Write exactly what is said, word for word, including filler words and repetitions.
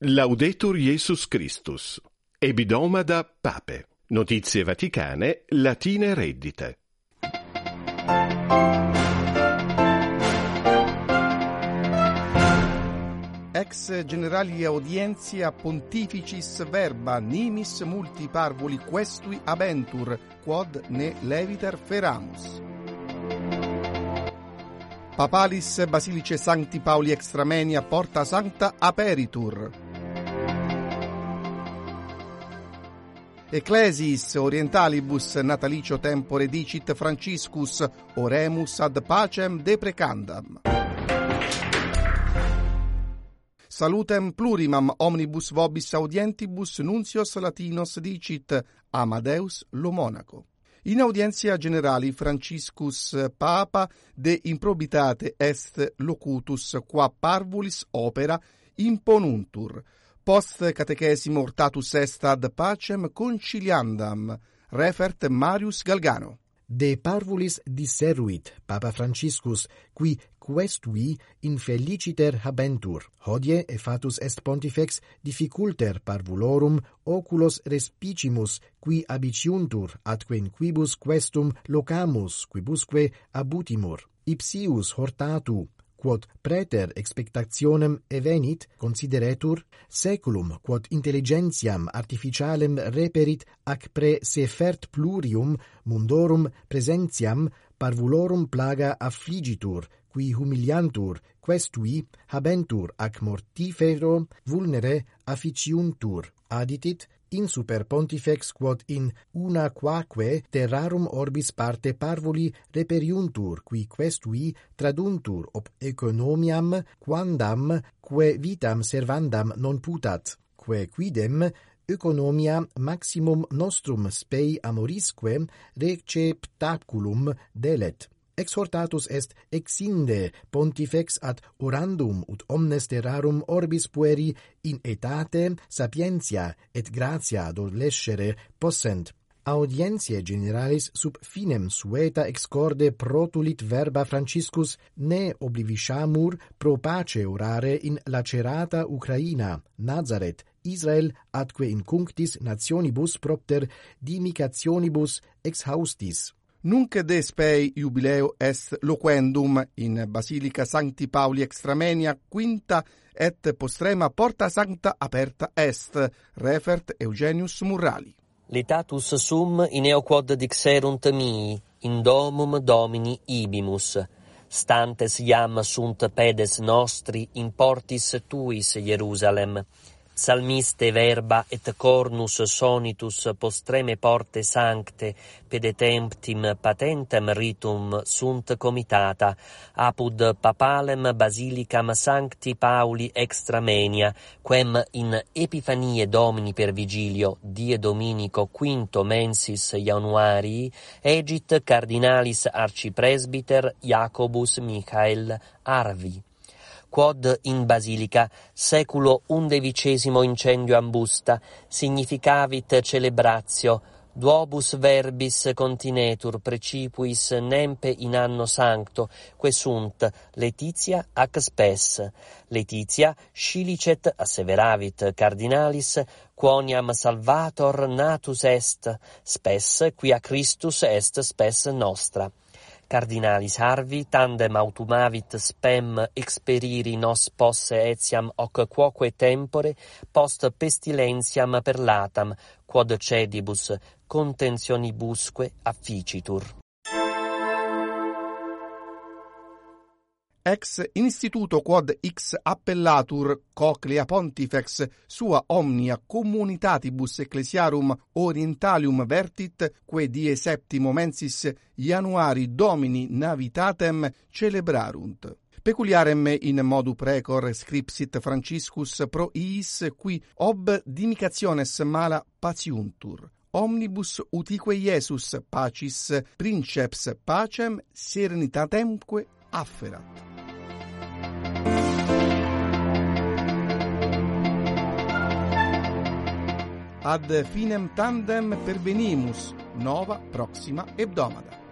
Laudetur Jesus Christus. Ebidomada Pape. Notizie vaticane, latine reddite. Ex generali audientia pontificis verba nimis multi parvuli questui abentur, quod ne leviter feramus. Papalis basilice Sancti Pauli extramenia porta sancta aperitur. Ecclesiis orientalibus natalicio tempore dicit Franciscus, oremus ad pacem deprecandam. Salutem plurimam omnibus vobis audientibus nuncios latinos dicit Amadeus lo monaco. In audientia generali Franciscus Papa de improbitate est locutus qua parvulis opera imponuntur. Post catechesimo ortatus est ad pacem conciliandam, refert Marius Galgano. De parvulis disseruit Papa Franciscus, qui questui infeliciter habentur. Hodie effatus est pontifex difficulter parvulorum oculos respicimus, qui abiciuntur atque in quibus questum locamus quibusque abutimur. Ipsius hortatu, quod praeter expectationem evenit, consideretur, saeculum quod intelligentiam artificialem reperit ac pre se fert plurium mundorum presentiam parvulorum plaga affligitur, qui humiliantur questui habentur ac mortifero vulnere afficiuntur. Aditit in super pontifex quod in una quaque terrarum orbis parte parvuli reperiuntur, qui questui traduntur ob economiam quandam quae vitam servandam non putat, quae quidem economia maximum nostrum spei amorisque receptaculum delet. Exhortatus est exinde pontifex ad orandum ut omnes terrarum orbis pueri in etate sapientia et gratia dolescere possent. Audientiae generalis sub finem sueta excorde protulit verba Franciscus, ne oblivishamur pro pace orare in lacerata Ucraina, Nazaret, Israel, atque in cunctis nationibus propter dimicationibus exhaustis. Nunc de spei jubileo est loquendum in Basilica Sancti Pauli extramenia quinta et postrema porta sancta aperta est, refert Eugenius Murrali. Letatus sum in eo quod dixerunt mii, in domum Domini ibimus. Stantes iam sunt pedes nostri in portis tuis Jerusalem. Psalmiste verba et cornus sonitus postreme porte sancte pedetemptim patentem ritum sunt comitata, apud papalem basilicam Sancti Pauli extramenia, quem in Epifanie Domini per vigilio, die Dominico quinto mensis Januarii, egit cardinalis arcipresbiter Jacobus Michael Arvi. Quod in basilica seculo undevicesimo incendio ambusta significavit celebratio, duobus verbis continetur precipuis nempe in anno sancto, que sunt Laetitia ac spes. Laetitia scilicet asseveravit cardinalis, quoniam salvator natus est, spes quia Christus est spes nostra. Cardinalis Harvi tandem autumavit spem experiri nos posse etiam hoc quoque tempore post pestilentiam perlatam, quod cedibus contentionibusque afficitur. Ex instituto quod ix appellatur coclea pontifex sua omnia communitatibus ecclesiarum orientalium vertit, que die septimo mensis Januari Domini navitatem celebrarunt. Peculiarem in modu precor scripsit Franciscus pro iis qui ob dimicationes mala patiuntur. Omnibus utique Iesus pacis princeps pacem serenitatemque afferat. Ad finem tandem pervenimus, nova proxima hebdomada.